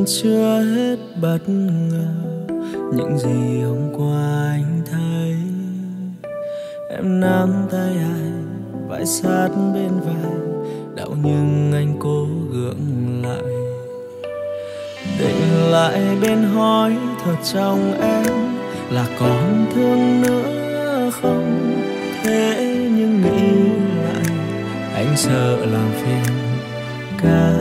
chưa hết bất ngờ những gì hôm qua anh thấy. Em nắm tay anh vai sát bên vai, đau nhưng anh cố gượng lại. Tỉnh lại bên hỏi thật trong em là còn thương nữa không. Thế nhưng nghĩ lại anh sợ làm phiền cả.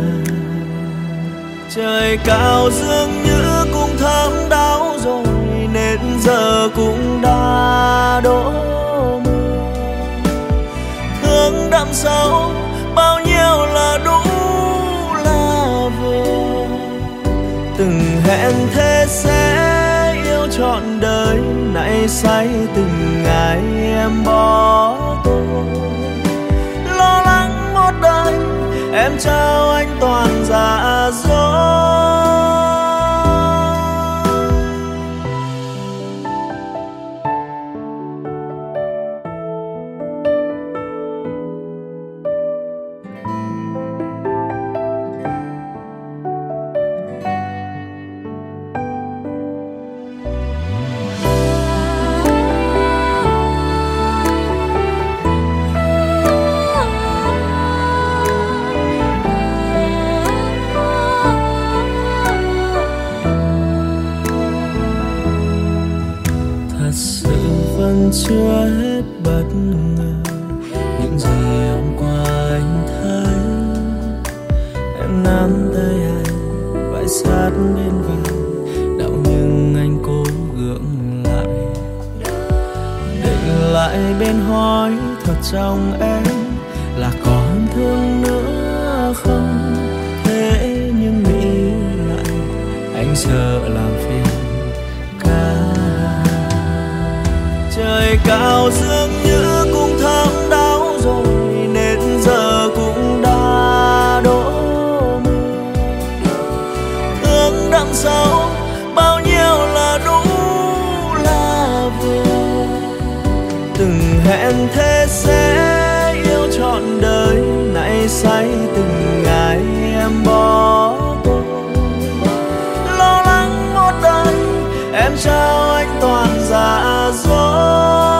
Trời cao dường như cũng thấm đau rồi nên giờ cũng đã đổ mưa. Thương đậm sâu bao nhiêu là đủ là vừa. Từng hẹn thế sẽ yêu trọn đời, nay say từng ngày em bỏ tôi. Lo lắng một đời em trao anh toàn dạ dối. Chưa hết bất ngờ những gì hôm qua anh thấy. Em nắm tay anh vai sát bên vai, đau nhưng anh cố gượng lại. Định lại bên hỏi thật trong em là còn thương nữa không. Thế nhưng nghĩ lại anh sợ làm phiền. Trời cao dường như cũng thấm đau rồi nên giờ cũng đã đổ mưa. Thương đậm sâu bao nhiêu là đủ là vừa. Từng hẹn thế sẽ yêu trọn đời, nay say từng ngày em bỏ tôi. Lo lắng một đời em trao anh toàn dạ dối.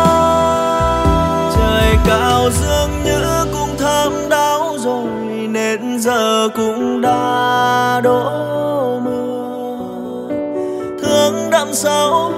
Trời cao dường như cũng thấm đau rồi nên giờ cũng đã đổ mưa. Thương đậm sâu